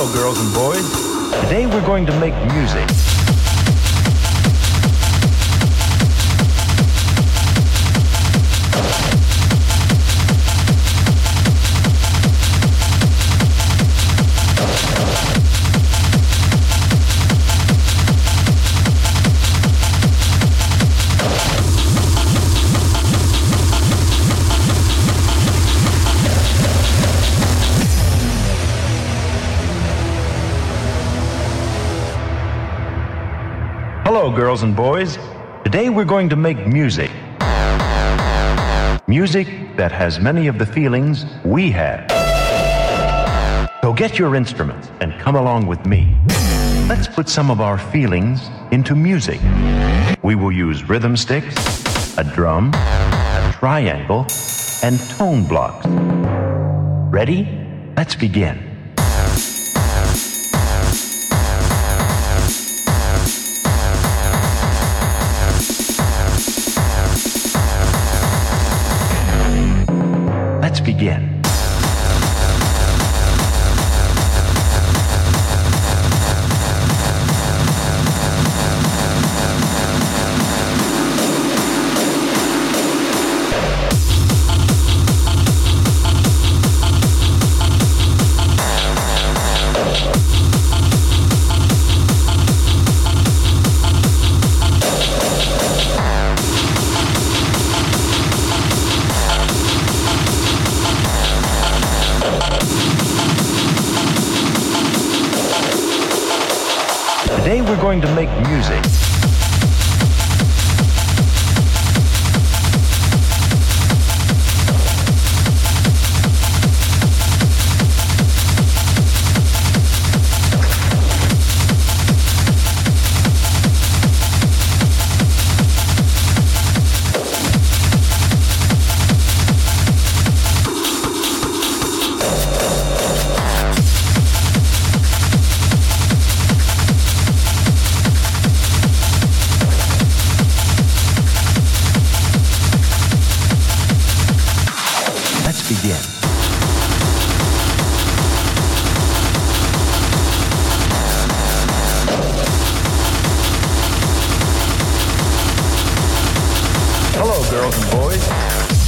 Hello, girls and boys. Today we're going to make music. Hello, girls and boys. Today we're going to make music. Music that has many of the feelings we have. So get your instruments and come along with me. Let's put some of our feelings into music. We will use rhythm sticks, a drum, a triangle, and tone blocks. Ready? Let's begin. Let's begin. Today we're going to make music. Let's begin. Hello, girls and boys.